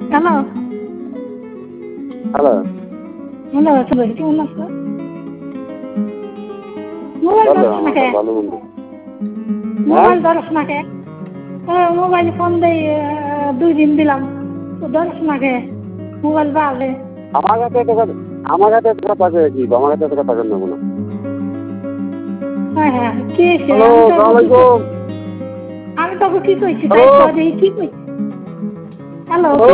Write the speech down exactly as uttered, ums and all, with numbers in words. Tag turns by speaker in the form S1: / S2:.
S1: hello
S2: hello
S1: hello চলে কেমন আছো মোবাইল
S2: ভালো
S1: ধরছ না
S2: আমার
S1: কে
S2: ভালো মন্দ হ্যাঁ
S1: মোবাইল ধরছ না কে মোবাইল ফোন দেই দুই দিন দিলাম তো ধরছ না কে মোবাইল বাড়লে
S2: আমার কাছে এত কথা আমার কাছে এত কথা আছে কি আমার কাছে এত কথা কেন নেবো না
S1: হ্যাঁ হ্যাঁ কি হয়েছে
S2: হ্যালো
S1: আমি তো
S2: সালাম
S1: কি কই-
S2: আলাইকুম
S1: আমি তোকে কি কইছি তাই
S2: হ্যালো
S1: তো দেখি কি কইছি হ্যালো
S2: হ্যালো